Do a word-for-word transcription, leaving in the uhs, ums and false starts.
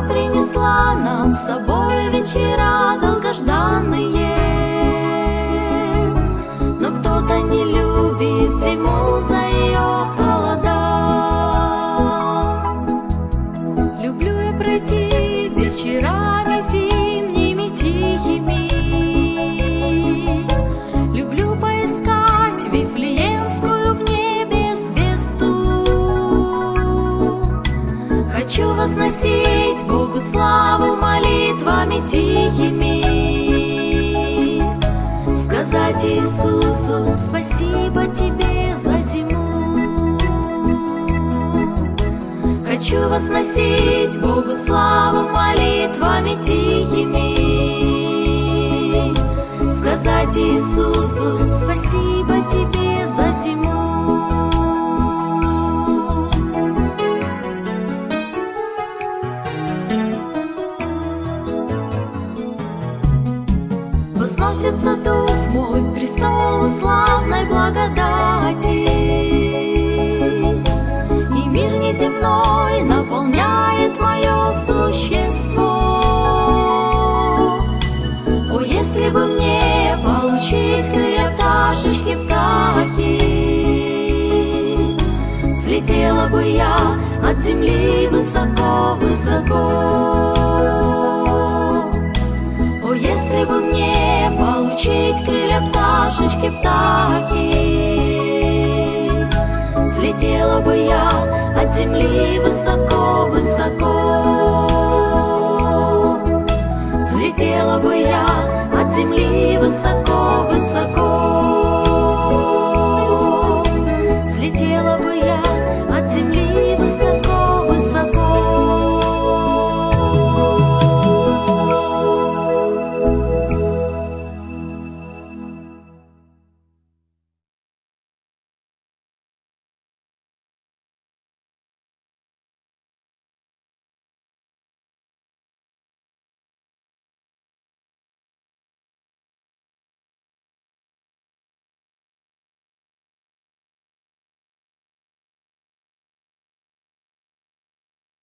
принесла нам с собой вечера долгожданные. Но кто-то не любит зиму за ее холода. Люблю я пройти вечерами зимними тихими. Люблю поискать Вифлеемскую в небе звезду. Хочу возносить Богу славу молитвами тихими. Сказать Иисусу спасибо тебе за зиму. Хочу возносить Богу славу молитвами тихими. Сказать Иисусу спасибо тебе за зиму. Возносится дух мой к престолу славной благодати, и мир неземной наполняет мое существо. О, если бы мне получить крылья пташечки птахи, взлетела бы я от земли высоко-высоко. Если бы мне получить крылья пташечки птахи, взлетела бы я от земли высоко-высоко. Взлетела бы я от земли высоко-высоко.